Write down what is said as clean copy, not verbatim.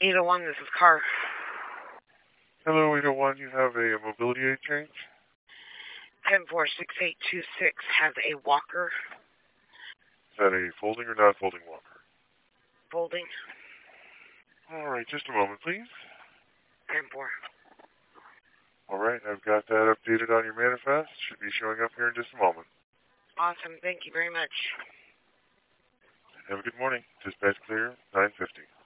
801, this is Car. Hello, 801. You have a mobility aid change? 10-4-6-8-2-6 has a walker. Is that a folding or not folding walker? Folding. All right, just a moment, please. 10-4. All right, I've got that updated on your manifest. Should be showing up here in just a moment. Awesome. Thank you very much. Have a good morning. Dispatch clear, 950.